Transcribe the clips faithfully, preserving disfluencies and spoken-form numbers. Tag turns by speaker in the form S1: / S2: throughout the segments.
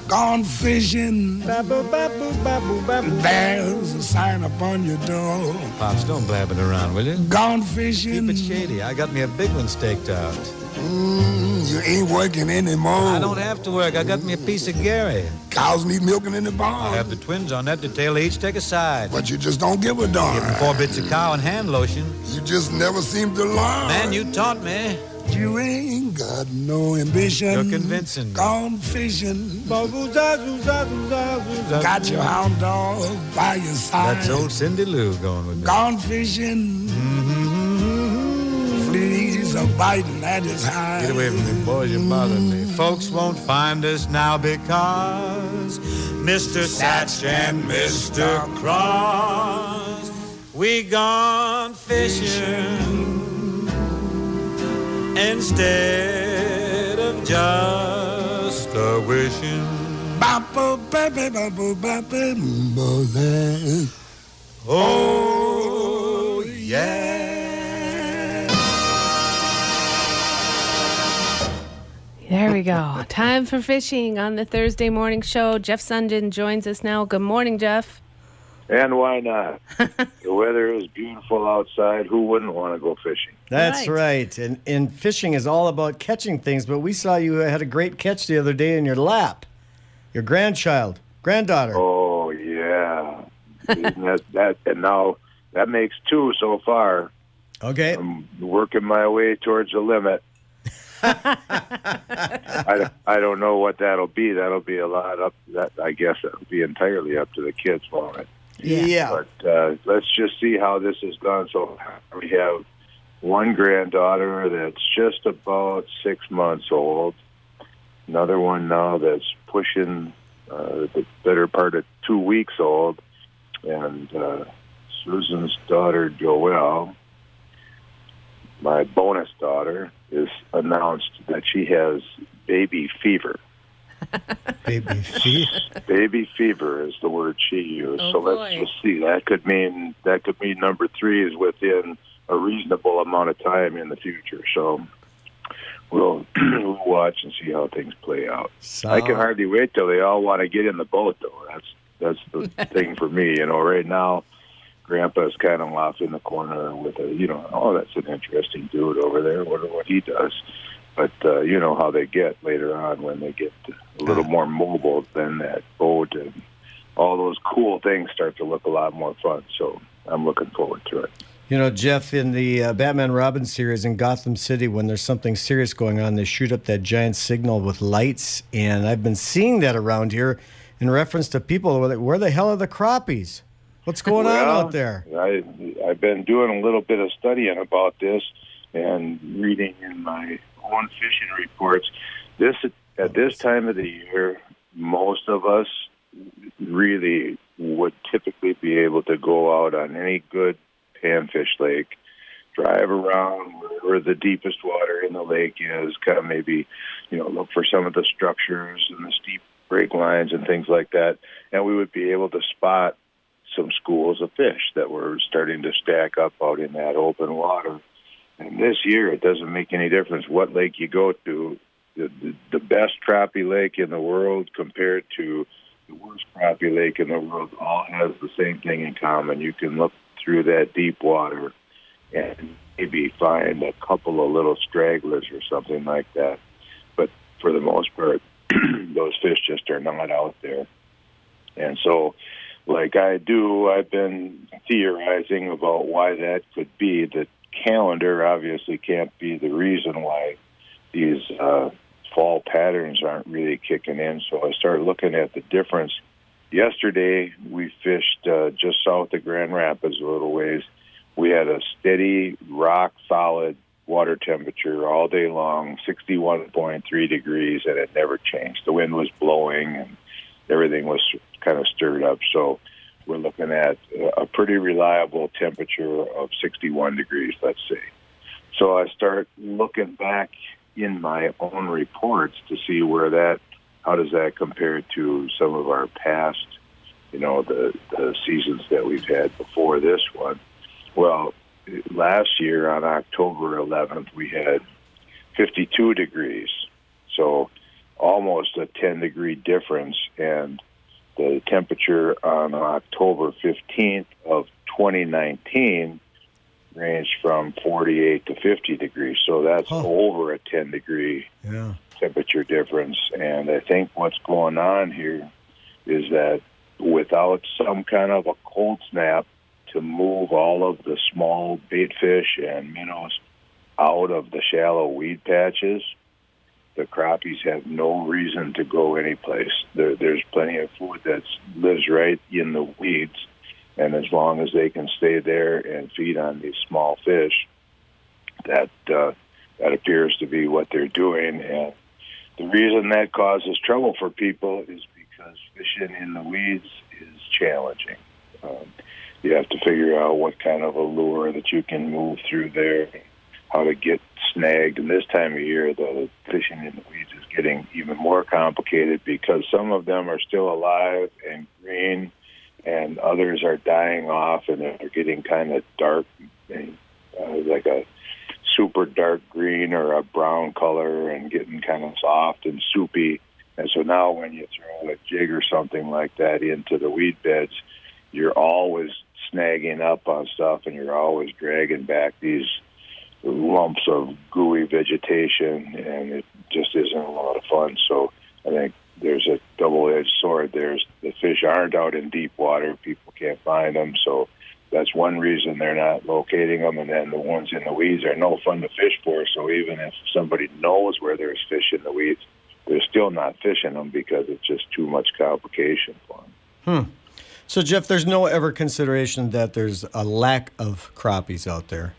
S1: gone fishing. There's a sign upon your door.
S2: Pops, don't blab it around, will you?
S1: Gone fishing.
S2: Keep it shady. I got me a big one staked out.
S1: Mm, you ain't working anymore.
S2: I don't have to work. I got me a piece of Gary.
S1: Cows need milking in the barn.
S2: I have the twins on that detail. They each take a side.
S1: But you just don't give a darn.
S2: Give them four bits of cow and hand lotion.
S1: You just never seem to learn.
S2: Man, you taught me.
S1: You ain't got no ambition.
S2: You're convincing me.
S1: Gone fishing. Got your hound dog by your side.
S2: That's old Cindy Lou going with me.
S1: Gone fishing. Mm-hmm. Fleas are biting at his hide.
S2: Get away from me, boys. You're bothering me. Folks won't find us now because Mister Satch and Mister Cross, we gone fishing instead of just a wishing. Oh, yeah.
S3: There we go. Time for fishing on the Thursday morning show. Jeff Sundin joins us now. Good morning, Jeff.
S4: And why not? The weather is beautiful outside. Who wouldn't want to go fishing?
S5: That's right. right. And, and fishing is all about catching things, but we saw you had a great catch the other day in your lap. Your grandchild, granddaughter.
S4: Oh, yeah. that, that, and now that makes two so far.
S5: Okay.
S4: I'm working my way towards the limit. I, I don't know what that'll be. That'll be a lot up. That I guess it'll be entirely up to the kids, won't it?
S5: Yeah. yeah.
S4: But uh, let's just see how this has gone. So we have one granddaughter that's just about six months old. Another one now that's pushing uh, the better part of two weeks old, and uh, Susan's daughter Joelle, my bonus daughter, is announced that she has baby fever.
S5: Baby fever.
S4: Baby fever is the word she used.
S3: Oh,
S4: so
S3: boy.
S4: let's just see. That could mean that could mean number three is within a reasonable amount of time in the future. So we'll, we'll watch and see how things play out.
S5: So...
S4: I can hardly wait till they all want to get in the boat, though. That's that's the thing for me. You know, right now, Grandpa's kind of off in the corner with a, you know, oh, that's an interesting dude over there. Wonder what he does. But uh, you know how they get later on when they get a little more mobile than that boat, and all those cool things start to look a lot more fun. So I'm looking forward to it.
S5: You know, Jeff, in the uh, Batman Robin series in Gotham City, when there's something serious going on, they shoot up that giant signal with lights, and I've been seeing that around here in reference to people. Where the hell are the crappies? What's going
S4: well,
S5: on out there?
S4: I, I've been doing a little bit of studying about this and reading in my own fishing reports. This at this time of the year, most of us really would typically be able to go out on any good panfish lake, drive around where the deepest water in the lake is, kind of maybe, you know, look for some of the structures and the steep break lines and things like that, and we would be able to spot some schools of fish that were starting to stack up out in that open water. And this year, it doesn't make any difference what lake you go to. The, the, the best crappie lake in the world compared to the worst crappie lake in the world all has the same thing in common. You can look through that deep water and maybe find a couple of little stragglers or something like that. But for the most part, those fish just are not out there. And so, like I do, I've been theorizing about why that could be. The calendar obviously can't be the reason why these uh, fall patterns aren't really kicking in. So I started looking at the difference. Yesterday, we fished uh, just south of Grand Rapids a little ways. We had a steady, rock-solid water temperature all day long, sixty-one point three degrees, and it never changed. The wind was blowing, and everything was kind of stirred up. So we're looking at a pretty reliable temperature of sixty-one degrees, let's say. So I start looking back in my own reports to see where that, how does that compare to some of our past, you know, the, the seasons that we've had before this one. Well, last year on October eleventh, we had fifty-two degrees. So almost a ten degree difference, and the temperature on October fifteenth of twenty nineteen ranged from forty-eight to fifty degrees. So that's
S5: huh.
S4: over a ten degree
S5: yeah.
S4: temperature difference. And I think what's going on here is that without some kind of a cold snap to move all of the small bait fish and minnows out of the shallow weed patches, the crappies have no reason to go anyplace. There, there's plenty of food that lives right in the weeds, and as long as they can stay there and feed on these small fish, that uh, that appears to be what they're doing. And the reason that causes trouble for people is because fishing in the weeds is challenging. Um, you have to figure out what kind of a lure that you can move through there, how to get snagged. And this time of year, the fishing in the weeds is getting even more complicated because some of them are still alive and green, and others are dying off, and they're getting kind of dark, and, uh, like a super dark green or a brown color, and getting kind of soft and soupy. And so now when you throw a jig or something like that into the weed beds, you're always snagging up on stuff, and you're always dragging back these lumps of gooey vegetation, and it just isn't a lot of fun. So I think there's a double-edged sword. There's the fish aren't out in deep water. People can't find them, so that's one reason they're not locating them. And then the ones in the weeds are no fun to fish for, so even if somebody knows where there's fish in the weeds, they're still not fishing them because it's just too much complication for them.
S5: Hmm. So, Jeff, there's no ever consideration that there's a lack of crappies out there?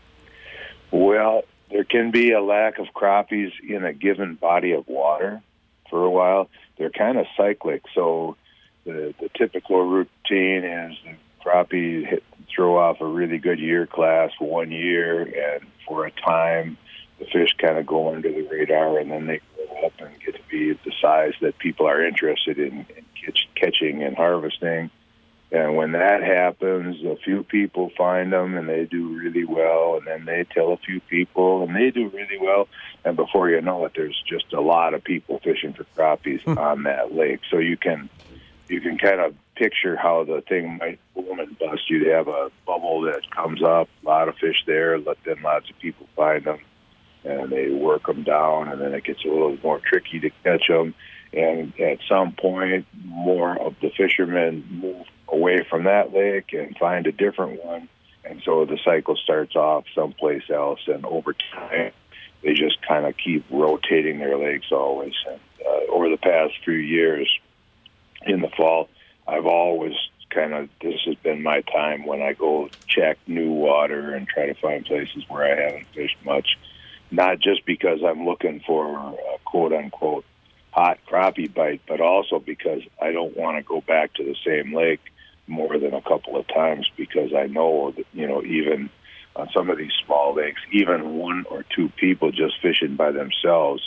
S4: Well, there can be a lack of crappies in a given body of water for a while. They're kind of cyclic, so the, the typical routine is the crappie hit, throw off a really good year class one year, and for a time the fish kind of go under the radar, and then they grow up and get to be the size that people are interested in, in catch, catching and harvesting. And when that happens, a few people find them, and they do really well, and then they tell a few people, and they do really well. And before you know it, there's just a lot of people fishing for crappies hmm. on that lake. So you can you can kind of picture how the thing might boom and bust. You'd have a bubble that comes up, a lot of fish there, let then lots of people find them, and they work them down, and then it gets a little more tricky to catch them. And at some point, more of the fishermen move away from that lake and find a different one. And so the cycle starts off someplace else. And over time, they just kind of keep rotating their lakes always. And uh, over the past few years in the fall, I've always kind of, this has been my time when I go check new water and try to find places where I haven't fished much. Not just because I'm looking for a quote-unquote hot crappie bite, but also because I don't want to go back to the same lake more than a couple of times, because I know that, you know, even on some of these small lakes, even one or two people just fishing by themselves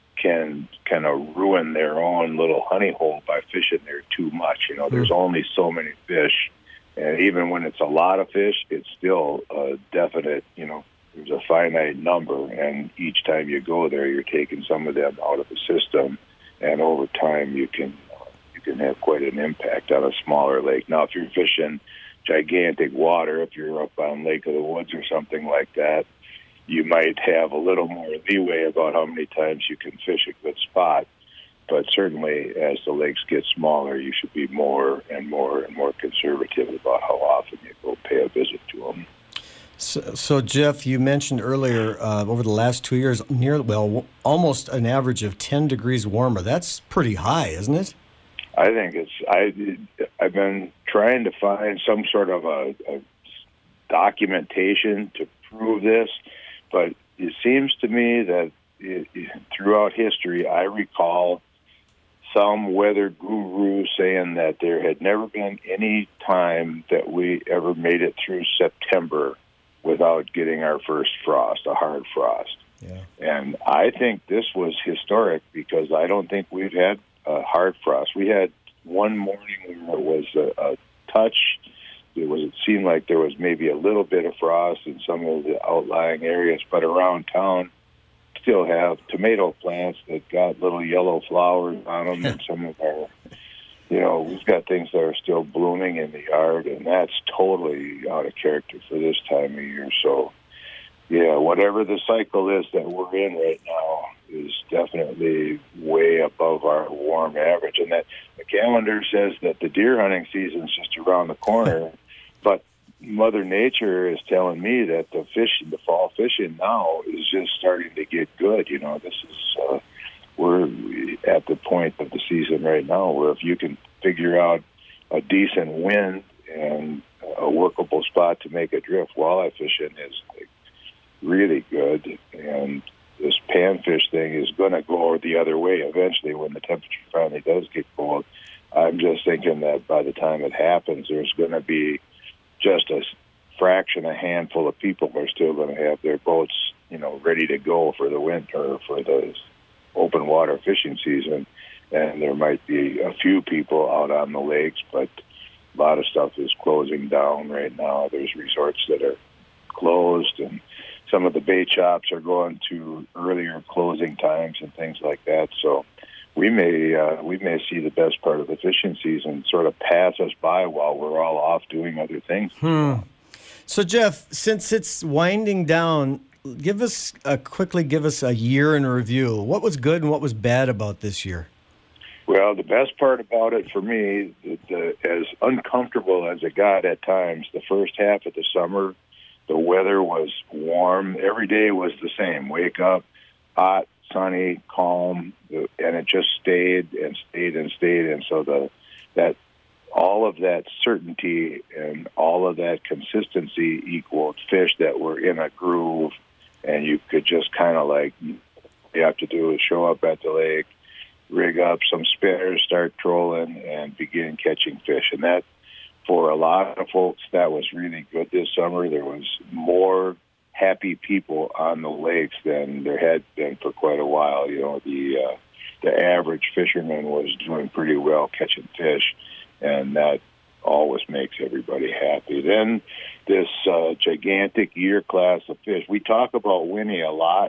S4: can kind of ruin their own little honey hole by fishing there too much. You know, there's only so many fish, and even when it's a lot of fish, it's still a definite, you know, there's a finite number, and each time you go there, you're taking some of them out of the system, and over time you can uh, you can have quite an impact on a smaller lake. Now, if you're fishing gigantic water, if you're up on Lake of the Woods or something like that, you might have a little more leeway about how many times you can fish a good spot. But certainly, as the lakes get smaller, you should be more and more and more conservative about how often you go pay a visit to them.
S5: So, so, Jeff, you mentioned earlier uh, over the last two years, near well, almost an average of ten degrees warmer. That's pretty high, isn't it?
S4: I think it's. I I've been trying to find some sort of a, a documentation to prove this, but it seems to me that it, throughout history, I recall some weather guru saying that there had never been any time that we ever made it through September without getting our first frost, a hard frost.
S5: Yeah. And
S4: I think this was historic because I don't think we've had a hard frost. We had one morning where it was a, a touch. It was. It seemed like there was maybe a little bit of frost in some of the outlying areas, but around town, still have tomato plants that got little yellow flowers on them, and some of our, you know, we've got things that are still blooming in the yard, and that's totally out of character for this time of year. So, yeah, whatever the cycle is that we're in right now is definitely way above our warm average. And that the calendar says that the deer hunting season is just around the corner, but Mother Nature is telling me that the fishing, the fall fishing now is just starting to get good. You know, this is, uh, we're at the point of the season right now where if you can figure out a decent wind and a workable spot to make a drift, walleye fishing is like really good. And this panfish thing is going to go the other way eventually when the temperature finally does get cold. I'm just thinking that by the time it happens, there's going to be just a fraction, a handful of people are still going to have their boats, you know, ready to go for the winter, for the open water fishing season. And there might be a few people out on the lakes, but a lot of stuff is closing down right now. There's resorts that are closed, and some of the bait shops are going to earlier closing times and things like that. So we may uh, we may see the best part of the fishing season sort of pass us by while we're all off doing other things.
S5: Hmm. So Jeff, since it's winding down, give us uh, quickly give us a year in review. What was good and what was bad about this year?
S4: Well, the best part about it for me, the, the, as uncomfortable as it got at times, the first half of the summer, the weather was warm. Every day was the same. Wake up, hot, sunny, calm, and it just stayed and stayed and stayed. And so the that all of that certainty and all of that consistency equaled fish that were in a groove, and you could just kind of like, you have to do is show up at the lake, rig up some spinners, start trolling, and begin catching fish. And that, for a lot of folks, that was really good this summer. There was more happy people on the lakes than there had been for quite a while. You know, the uh, the average fisherman was doing pretty well catching fish, and that always makes everybody happy. Then this uh, gigantic year class of fish. We talk about Winnie a lot,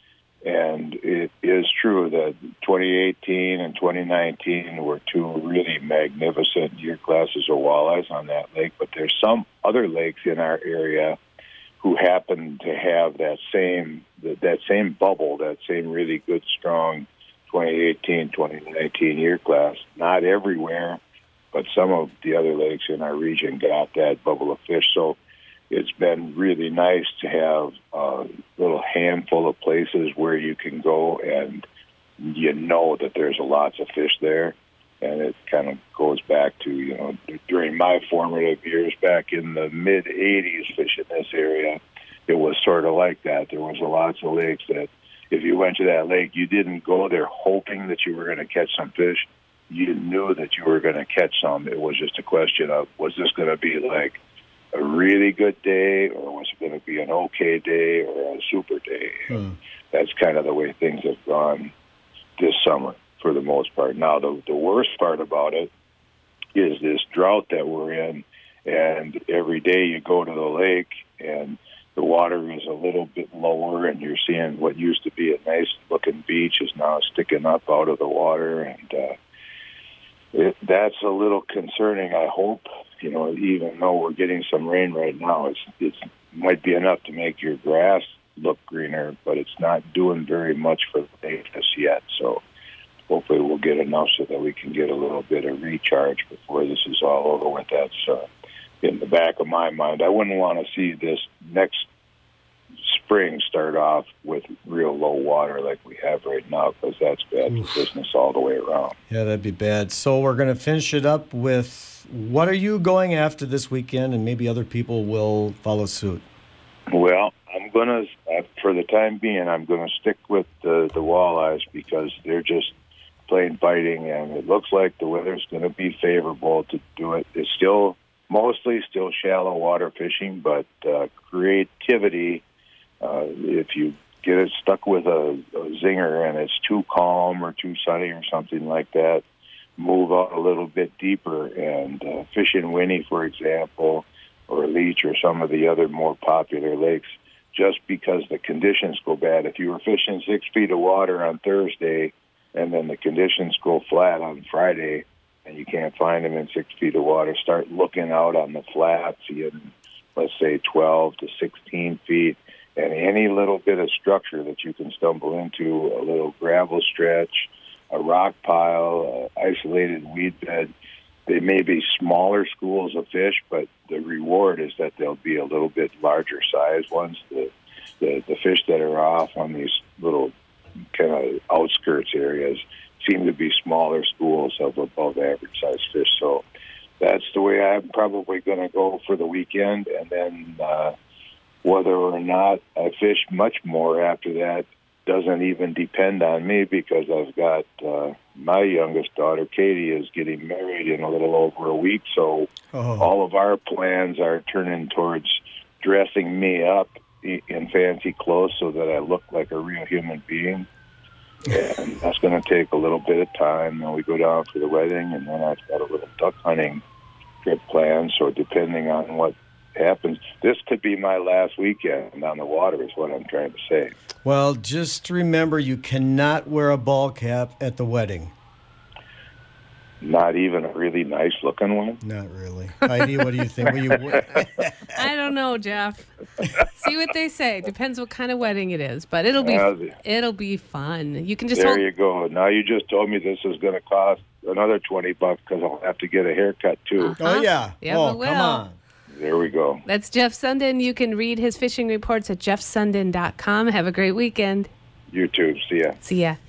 S4: and it is true that twenty eighteen and twenty nineteen were two really magnificent year classes of walleyes on that lake, but there's some other lakes in our area who happen to have that same that same bubble, that same really good, strong twenty eighteen, twenty nineteen year class. Not everywhere, but some of the other lakes in our region got that bubble of fish. So it's been really nice to have a little handful of places where you can go and you know that there's lots of fish there. And it kind of goes back to, you know, during my formative years back in the mid-eighties fishing this area, it was sort of like that. There was lots of lakes that if you went to that lake, you didn't go there hoping that you were going to catch some fish. You knew that you were going to catch some. It was just a question of, was this going to be like a really good day, or was it going to be an okay day or a super day? Hmm. That's kind of the way things have gone this summer for the most part. Now, the, the worst part about it is this drought that we're in, and every day you go to the lake and the water is a little bit lower, and you're seeing what used to be a nice-looking beach is now sticking up out of the water, and uh, it, that's a little concerning. I hope, you know, even though we're getting some rain right now, it's it's might be enough to make your grass look greener, but it's not doing very much for the natives yet. So hopefully we'll get enough so that we can get a little bit of recharge before this is all over with. That's uh, in the back of my mind. I wouldn't want to see this next spring start off with real low water like we have right now, because that's bad Oof. for business all the way around.
S5: Yeah, that'd be bad. So we're going to finish it up with, what are you going after this weekend, and maybe other people will follow suit?
S4: Well, I'm going to, uh, for the time being, I'm going to stick with the, the walleyes because they're just plain biting, and it looks like the weather's going to be favorable to do it. It's still mostly still shallow water fishing, but uh, creativity, uh, if you get it stuck with a, a zinger and it's too calm or too sunny or something like that, move out a little bit deeper and uh, fish in Winnie, for example, or Leech or some of the other more popular lakes. just because the conditions go bad. If you were fishing six feet of water on Thursday and then the conditions go flat on Friday and you can't find them in six feet of water, start looking out on the flats, in, let's say, twelve to sixteen feet, and any little bit of structure that you can stumble into, a little gravel stretch, a rock pile, a isolated weed bed. They may be smaller schools of fish, but the reward is that they'll be a little bit larger size ones. The, the, the fish that are off on these little kind of outskirts areas seem to be smaller schools of above average size fish. So that's the way I'm probably going to go for the weekend. And then uh, whether or not I fish much more after that doesn't even depend on me, because I've got uh, my youngest daughter, Katie, is getting married in a little over a week. So oh. all of our plans are turning towards dressing me up in fancy clothes so that I look like a real human being. And that's going to take a little bit of time. Then we go down for the wedding, and then I've got a little duck hunting trip planned. So depending on what happens, this could be my last weekend on the water is what I'm trying to say.
S5: Well, just remember, you cannot wear a ball cap at the wedding.
S4: Not even a really nice looking one?
S5: Not really. Heidi, what do you think? Will you...
S3: I don't know, Jeff. See what they say. Depends what kind of wedding it is, but it'll be uh, it'll be fun. You can just
S4: there
S3: hold...
S4: you go. Now you just told me this is going to cost another twenty bucks because I'll have to get a haircut too.
S3: Uh-huh.
S5: Oh yeah.
S3: Yeah,
S5: oh,
S3: we will.
S5: Come on.
S4: There we go.
S3: That's Jeff Sundin. You can read his fishing reports at jeff sundin dot com. Have a great weekend.
S4: You too. See ya.
S3: See ya.